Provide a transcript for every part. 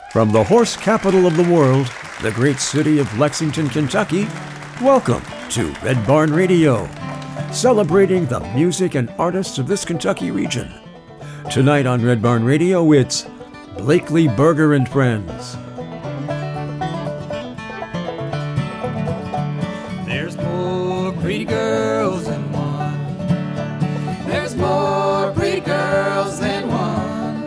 From the horse capital of the world, the great city of Lexington, Kentucky, welcome to Red Barn Radio, celebrating the music and artists of this Kentucky region. Tonight on Red Barn Radio, it's Blakely Burger and Friends. There's more pretty girls than one. There's more pretty girls than one.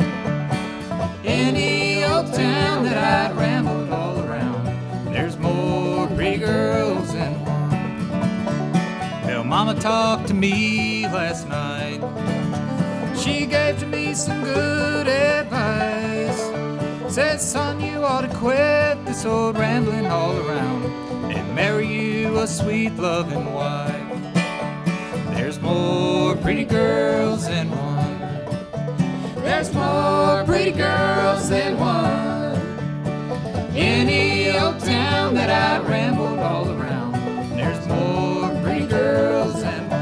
Any old town that I'd rambled all around. There's more pretty girls than one. Well, Mama talked to me last night. She gave to me some good advice. Said, son, you ought to quit this old rambling all around and marry you a sweet loving wife. There's more pretty girls than one. There's more pretty girls than one. Any old town that I rambled all around. There's more pretty girls than one.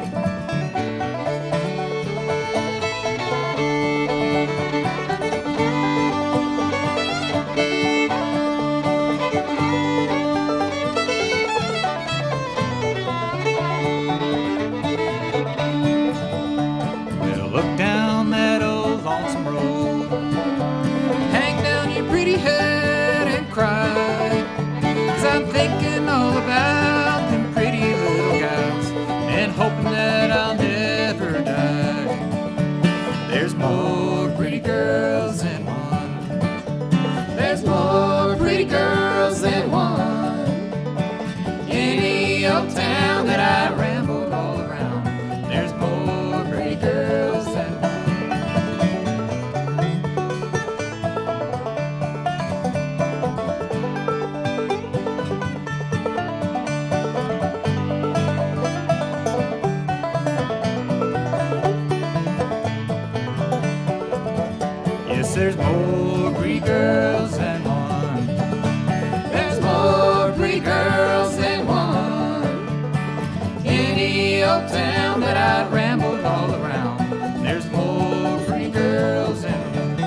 Look down that old lonesome road. Hang down your pretty head and cry. 'Cause I'm thinking all about them pretty little gals and hoping that I'll never die. There's more pretty girls than one. There's more pretty girls than one. Any old town that I rambled all around. There's more pretty girls than one. Yes, there's more pretty girls than one. There's more pretty girls than one. Any old town that I rambled all around. There's more pretty girls than one.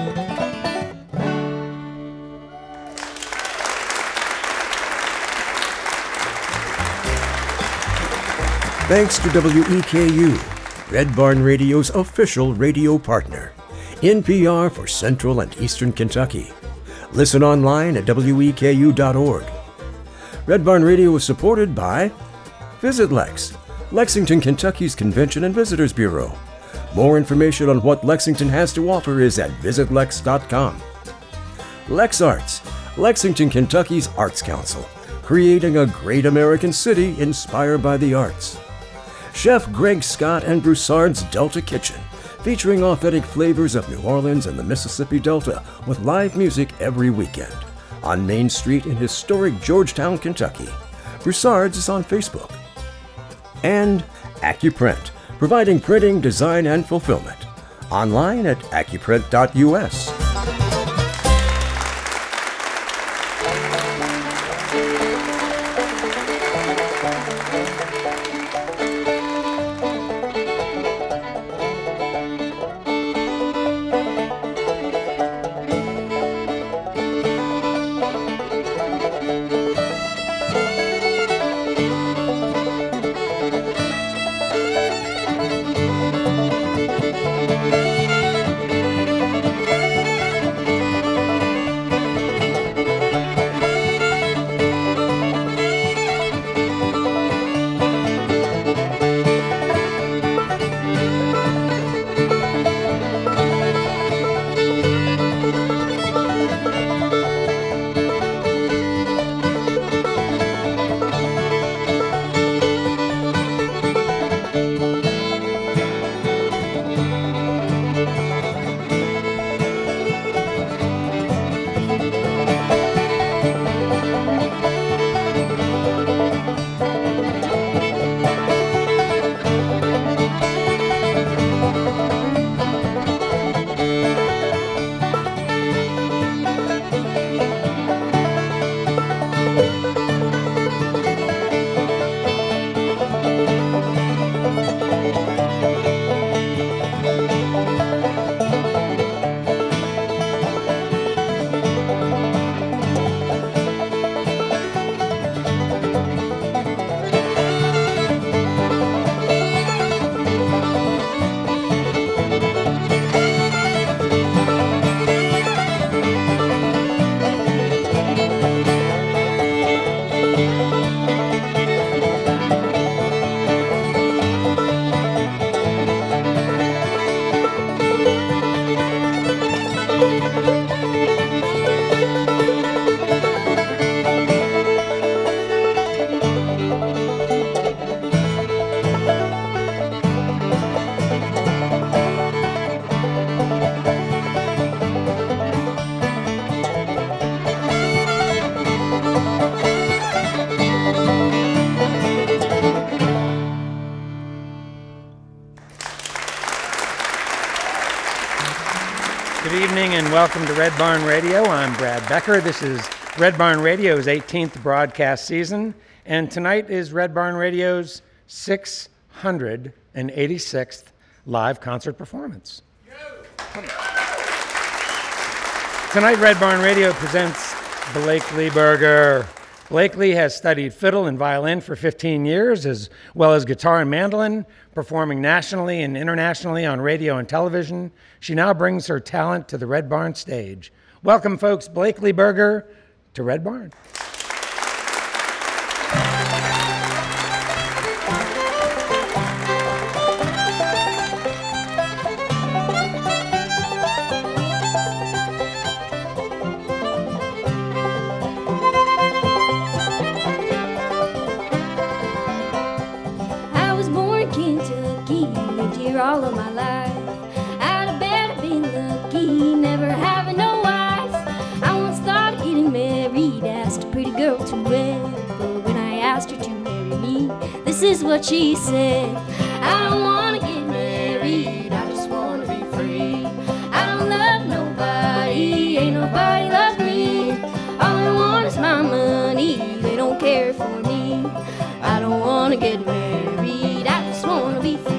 Thanks to WEKU, Red Barn Radio's official radio partner, NPR for Central and Eastern Kentucky. Listen online at weku.org. Red Barn Radio is supported by Visit Lex, Lexington, Kentucky's Convention and Visitors Bureau. More information on what Lexington has to offer is at visitlex.com. Lex Arts, Lexington, Kentucky's Arts Council, creating a great American city inspired by the arts. Chef Greg Scott and Broussard's Delta Kitchen, featuring authentic flavors of New Orleans and the Mississippi Delta with live music every weekend. On Main Street in historic Georgetown, Kentucky. Broussard's is on Facebook. And AccuPrint, providing printing, design, and fulfillment. Online at accuprint.us. welcome to Red Barn Radio. I'm Brad Becker. This is Red Barn Radio's 18th broadcast season, and tonight is Red Barn Radio's 686th live concert performance. Tonight, Red Barn Radio presents Blakely Berger. Blakely has studied fiddle and violin for 15 years, as well as guitar and mandolin, performing nationally and internationally on radio and television. She now brings her talent to the Red Barn stage. Welcome, folks, Blakely Berger to Red Barn. All of my life, I'd have better been lucky, never having no wife. I once thought of getting married, asked a pretty girl to wed, but when I asked her to marry me, this is what she said: I don't wanna get married, I just wanna be free. I don't love nobody, ain't nobody loves me. All I want is my money, they don't care for me. I don't wanna get married, I just wanna be free.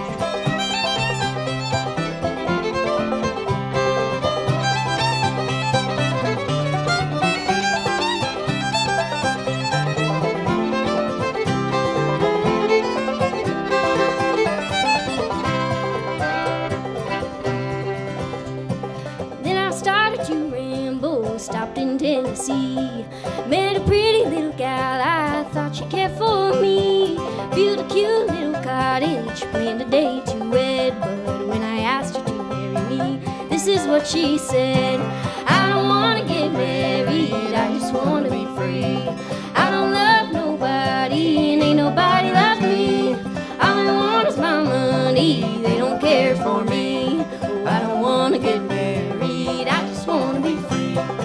Stopped in Tennessee, met a pretty little gal, I thought she cared for me. Built a cute little cottage, planned a day to wed, but when I asked her to marry me, this is what she said: I don't wanna get married, I just wanna be free. I don't love nobody, and ain't nobody loves me. All I want is my money, they don't care for me. Oh, I don't wanna get married, I just wanna be free.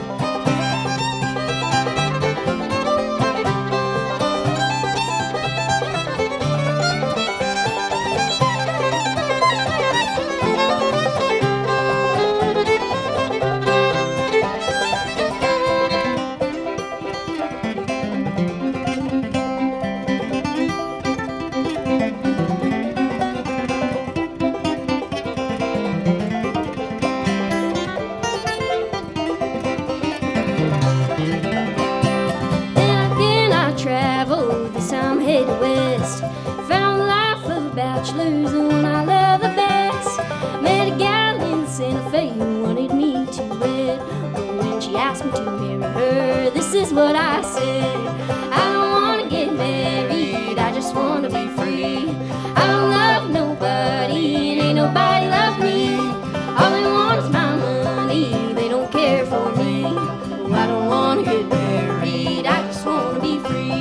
Bachelor's the one I love the best. Met a gal in Santa Fe who wanted me to wed, but when she asked me to marry her, this is what I said: I don't wanna get married, I just wanna be free. I don't love nobody, and ain't nobody loves me. All I want is my money, they don't care for me. Oh, I don't wanna get married, I just wanna be free.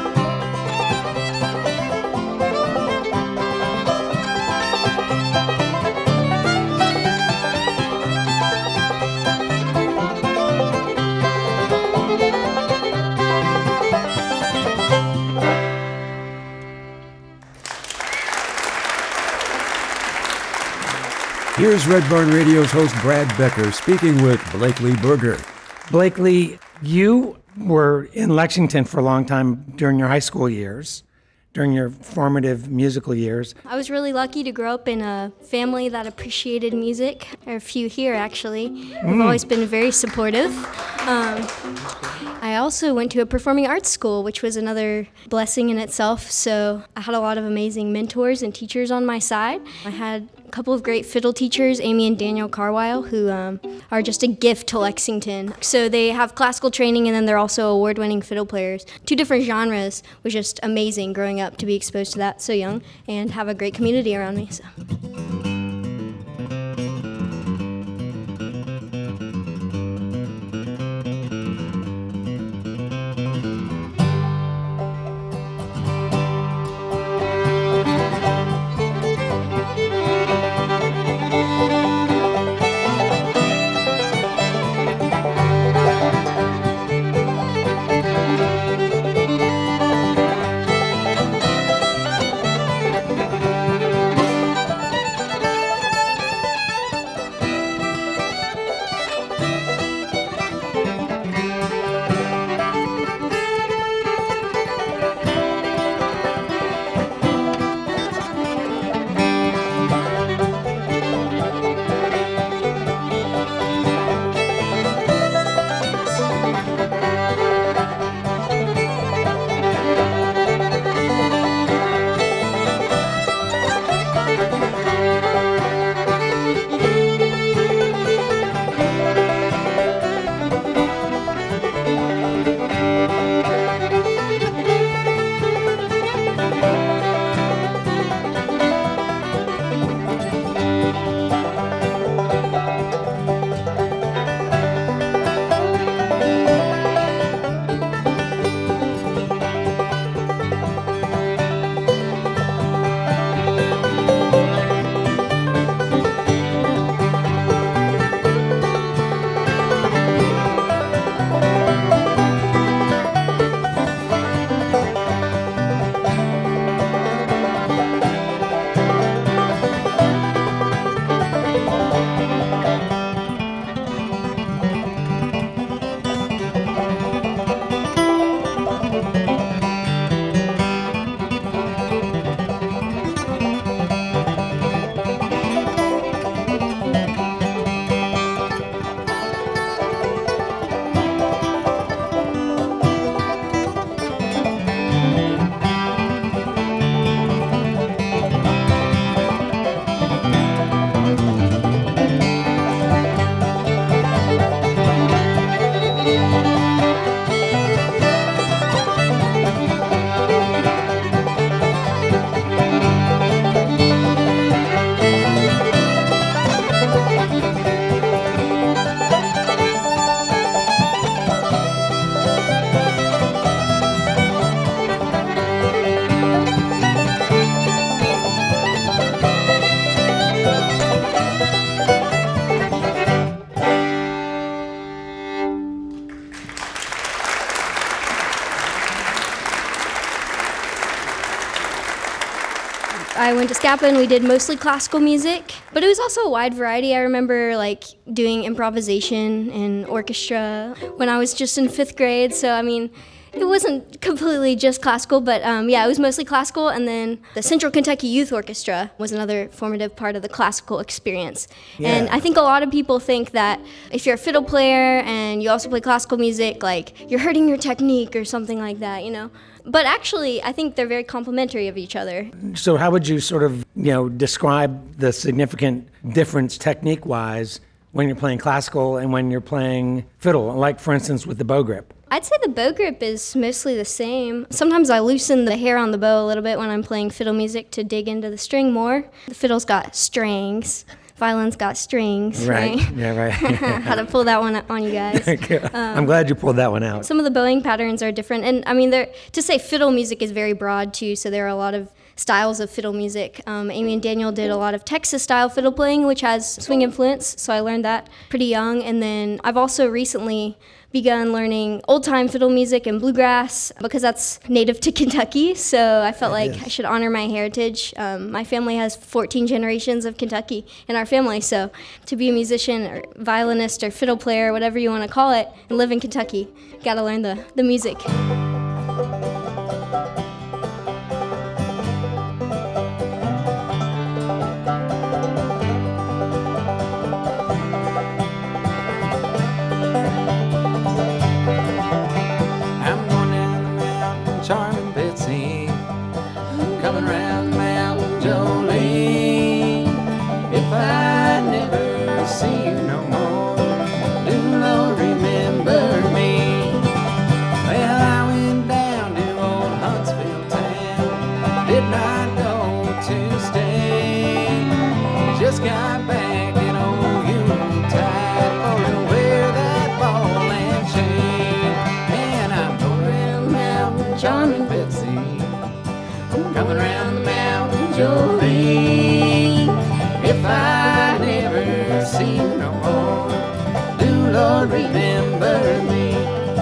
Here's Red Barn Radio's host Brad Becker speaking with Blakely Berger. Blakely, you were in Lexington for a long time during your high school years, during your formative musical years. I was really lucky to grow up in a family that appreciated music. There are a few here, actually. They've always been very supportive. I also went to a performing arts school, which was another blessing in itself. So I had a lot of amazing mentors and teachers on my side. I had a couple of great fiddle teachers, Amy and Daniel Carwile, who are just a gift to Lexington. So they have classical training, and then they're also award-winning fiddle players. Two different genres. It was just amazing growing up to be exposed to that so young and have a great community around me. So. I went to Scapa and we did mostly classical music, but it was also a wide variety. I remember like doing improvisation and orchestra when I was just in 5th grade, so I mean, it wasn't completely just classical, but yeah, it was mostly classical. And then the Central Kentucky Youth Orchestra was another formative part of the classical experience. Yeah. And I think a lot of people think that if you're a fiddle player and you also play classical music, like you're hurting your technique or something like that, you know. But actually, I think they're very complementary of each other. So how would you sort of, describe the significant difference technique-wise when you're playing classical and when you're playing fiddle, like, for instance, with the bow grip? I'd say the bow grip is mostly the same. Sometimes I loosen the hair on the bow a little bit when I'm playing fiddle music to dig into the string more. The fiddle's got strings. Violin's got strings, right? Yeah, right. How to pull that one on you guys. I'm glad you pulled that one out. Some of the bowing patterns are different. And I mean, to say fiddle music is very broad too, so there are a lot of styles of fiddle music. Amy and Daniel did a lot of Texas-style fiddle playing, which has swing influence, so I learned that pretty young. And then I've also recently begun learning old-time fiddle music and bluegrass because that's native to Kentucky, so I felt like I should honor my heritage. My family has 14 generations of Kentucky in our family, so to be a musician or violinist or fiddle player, whatever you want to call it, and live in Kentucky, gotta learn the music. Charming Betsy, coming round Mount Jolene. If I never see you no more, do Lord remember me. Well, I went down to old Huntsville town, did not go to stay. Just got back in old Yuletide for to wear that ball and chain. And I'm going around Mountain Charming Betsy, coming round the Mountain Jolene. If I never see you no more, do Lord remember me.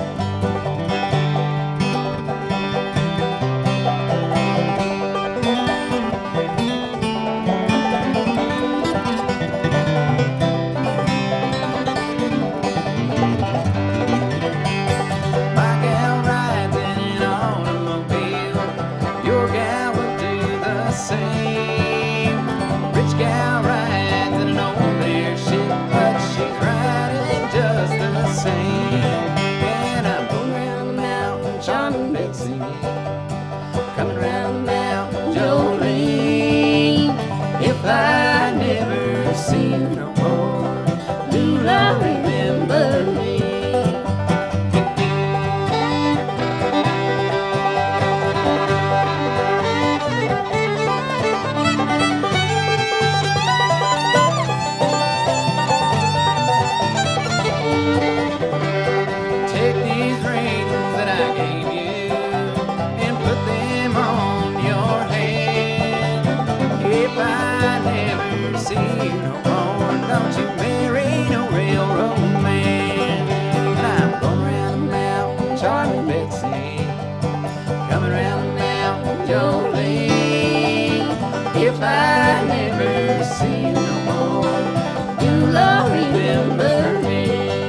Coming round the Mountain Jolene. If I never see you no more, do Lord remember me. Take these rings that I gave you and put them on your hand. If I never see you no more, don't you marry no railroad man. And I'm going round the mountain, Charming Betsy, coming round the Mountain Jolene. If I never see you no more, do Lord remember me.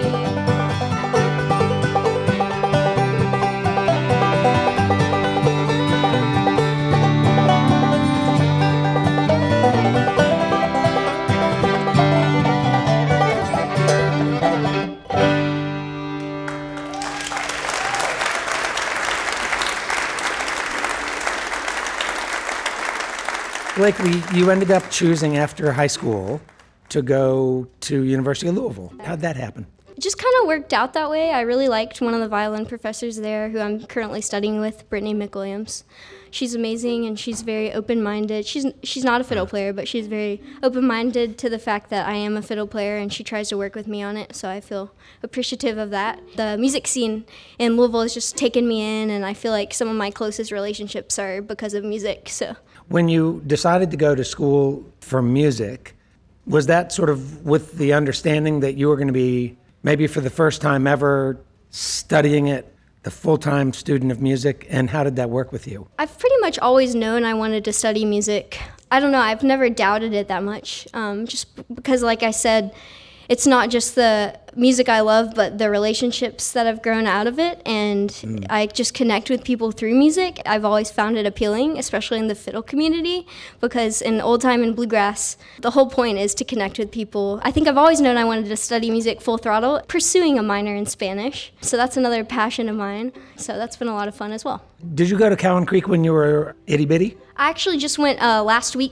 Blakely, you ended up choosing after high school to go to University of Louisville. How'd that happen? It just kind of worked out that way. I really liked one of the violin professors there who I'm currently studying with, Brittany McWilliams. She's amazing and she's very open-minded. She's not a fiddle player, but she's very open-minded to the fact that I am a fiddle player and she tries to work with me on it, so I feel appreciative of that. The music scene in Louisville has just taken me in, and I feel like some of my closest relationships are because of music. So when you decided to go to school for music, was that sort of with the understanding that you were going to be, maybe for the first time ever, studying it, the full-time student of music, and how did that work with you? I've pretty much always known I wanted to study music. I don't know, I've never doubted it that much, just because, like I said, it's not just the music I love, but the relationships that have grown out of it, and I just connect with people through music. I've always found it appealing, especially in the fiddle community, because in old time and bluegrass, the whole point is to connect with people. I think I've always known I wanted to study music full throttle, pursuing a minor in Spanish. So that's another passion of mine. So that's been a lot of fun as well. Did you go to Cowan Creek when you were itty bitty? I actually just went last year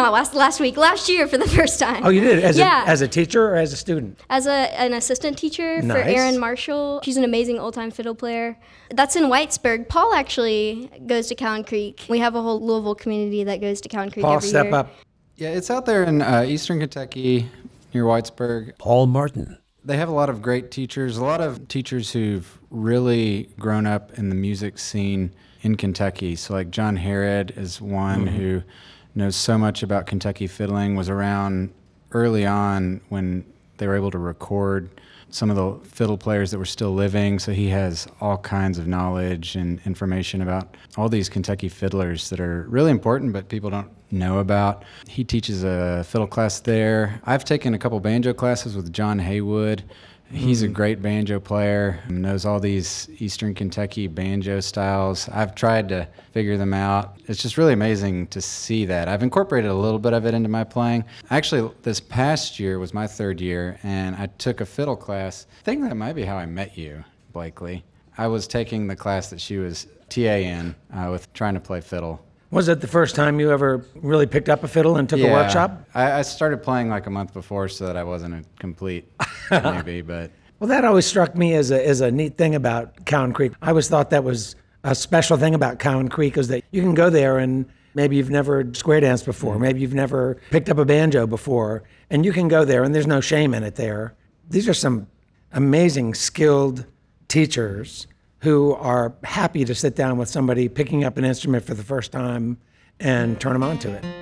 for the first time. Oh, you did? As a teacher or as a student? As an assistant teacher for Nice. Erin Marshall. She's an amazing old-time fiddle player. That's in Whitesburg. Paul actually goes to Cowan Creek. We have a whole Louisville community that goes to Cowan Creek Paul, every step year. up. Yeah, it's out there in eastern Kentucky near Whitesburg. Paul Martin. They have a lot of great teachers, a lot of teachers who've really grown up in the music scene in Kentucky. So like John Herod is one who knows so much about Kentucky fiddling, was around early on when they were able to record some of the fiddle players that were still living. So he has all kinds of knowledge and information about all these Kentucky fiddlers that are really important, but people don't know about. He teaches a fiddle class there. I've taken a couple banjo classes with John Haywood. He's a great banjo player, knows all these Eastern Kentucky banjo styles. I've tried to figure them out. It's just really amazing to see that. I've incorporated a little bit of it into my playing. Actually, this past year was my third year, and I took a fiddle class. I think that might be how I met you, Blakely. I was taking the class that she was TA in with trying to play fiddle. Was it the first time you ever really picked up a fiddle and took a workshop? I started playing like a month before so that I wasn't a complete newbie, but... Well, that always struck me as a neat thing about Cowan Creek. I always thought that was a special thing about Cowan Creek, is that you can go there and maybe you've never square danced before, maybe you've never picked up a banjo before, and you can go there and there's no shame in it there. These are some amazing, skilled teachers who are happy to sit down with somebody picking up an instrument for the first time and turn them on to it.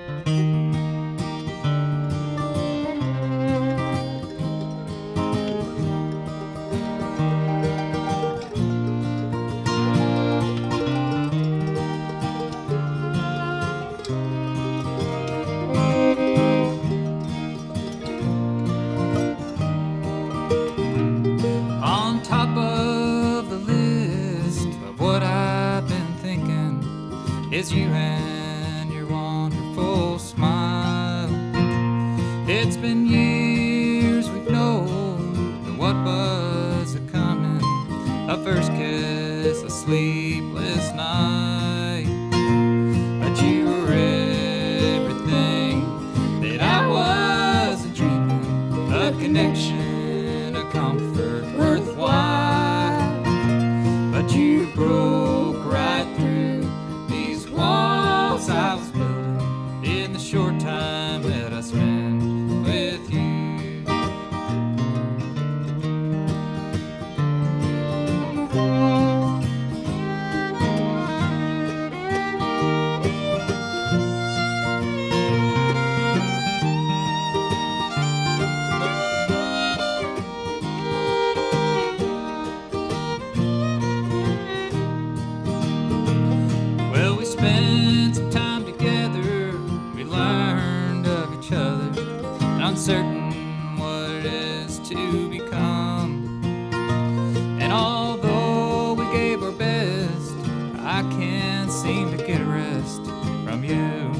On top of the list of what I've been thinking is you and your wonderful smile. It's been years we've known what was a-coming, a first kiss, a sleepless night. But you were everything that I was dreaming, a connection, a comfort worthwhile. But you broke right through these walls I was building in the short time that I spent with you. Well, we spent some time together, we learned of each other, and uncertain what it is to become. And although we gave our best, I can't seem to get a rest from you,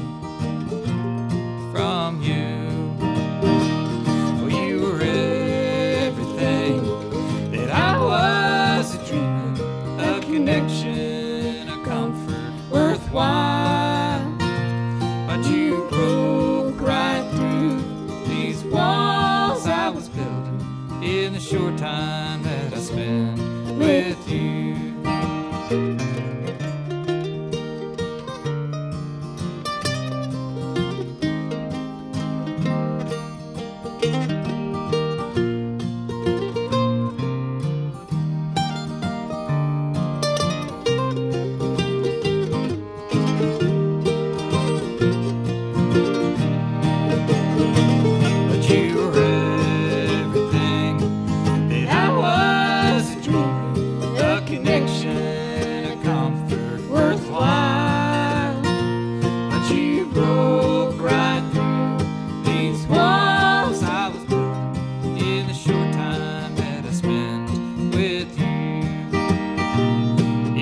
from you. Well, you were everything that I was dreaming, a connection, a comfort worthwhile. But you broke right through these walls I was building in the short time that I spent with you.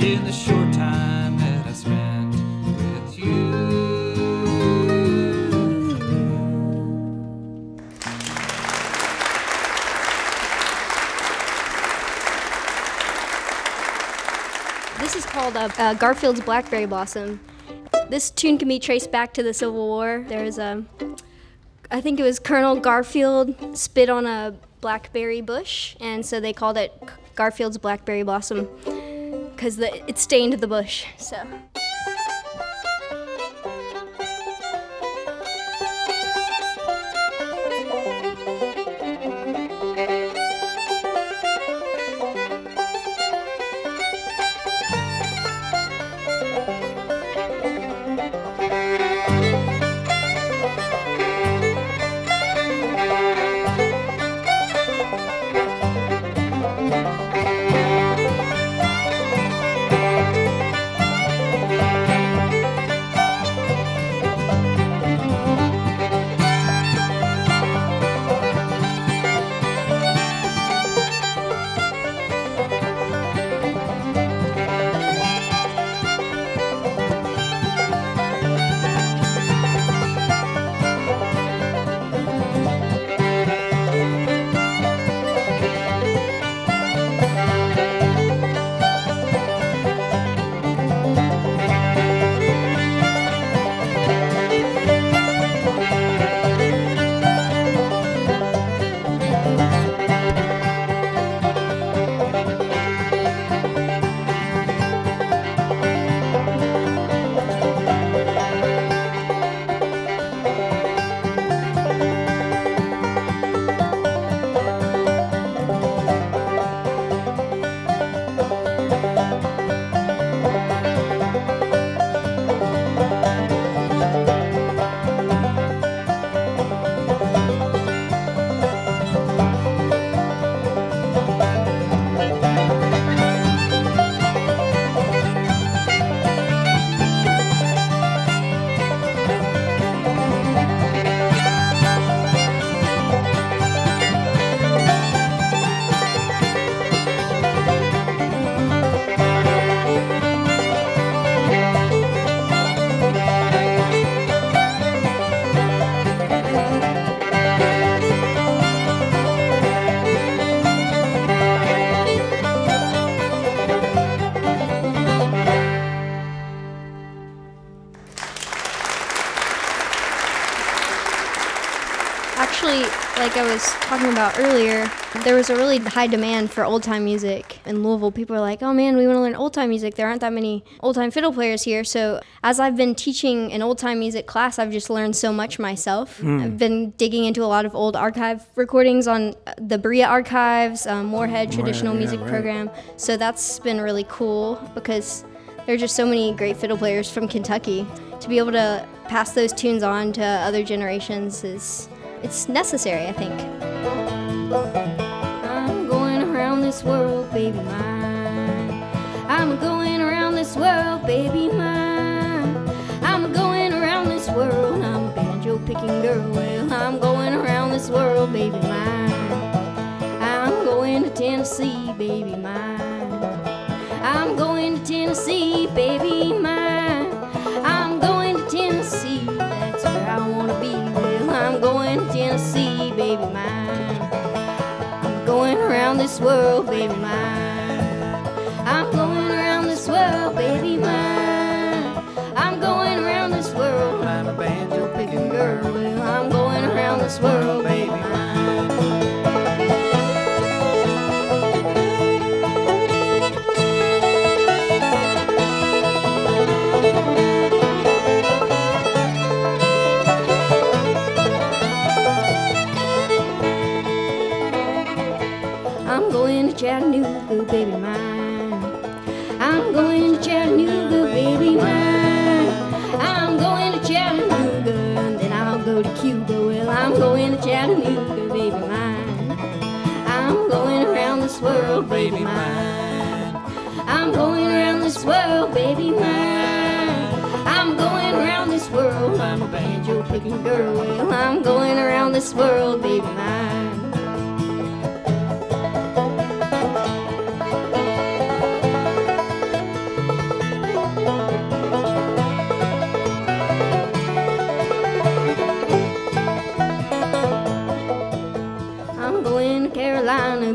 in the short time that I spent with you. This is called Garfield's Blackberry Blossom. This tune can be traced back to the Civil War. There's I think it was Colonel Garfield spit on a blackberry bush, and so they called it Garfield's Blackberry Blossom because it stained the bush. So. Actually, like I was talking about earlier, there was a really high demand for old-time music in Louisville. People were like, oh man, we want to learn old-time music. There aren't that many old-time fiddle players here. So as I've been teaching an old-time music class, I've just learned so much myself. I've been digging into a lot of old archive recordings on the Berea Archives, Moorhead Traditional Music Program. So that's been really cool because there are just so many great fiddle players from Kentucky. To be able to pass those tunes on to other generations it's necessary, I think. I'm going around this world, baby mine. I'm going around this world, baby mine. I'm going around this world. I'm a banjo picking girl. Well, I'm going around this world, baby mine. I'm going to Tennessee, baby mine. I'm going to Tennessee, baby mine. I'm going to Tennessee, that's where I want to be. Well, I'm going to Tennessee, baby mine. I'm going around this world, baby mine. I'm going around this world, baby mine. I'm going around this world. I'm a banjo picking girl. Well, I'm going around this world, baby mine. Chattanooga, baby mine. I'm going to Chattanooga, baby mine. I'm going to Chattanooga, and then I'll go to Cuba. Well, I'm going to Chattanooga, baby mine. I'm going around this world, baby mine. I'm going around this world, baby mine. I'm going around this world. I'm a banjo picking girl. Well, I'm going around this world, baby mine.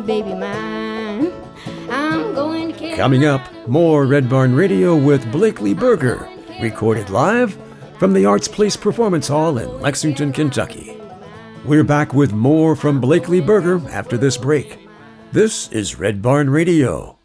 baby mine. I'm going to carry Coming up, more Red Barn Radio with Blakely Berger, recorded live from the Arts Place Performance Hall in Lexington, Kentucky. We're back with more from Blakely Berger after this break. This is Red Barn Radio.